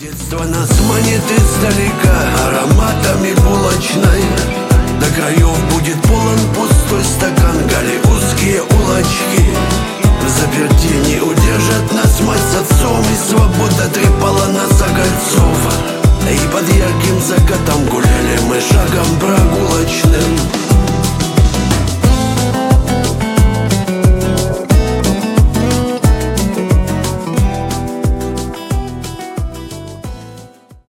Детство нас манит издалека ароматами булочной. До краев будет полон пустой стакан, голливудские улочки. Заперти не удержат нас мать с отцом, и свобода трепала нас за кольцов. И под ярким закатом гуляли мы шагом прочь.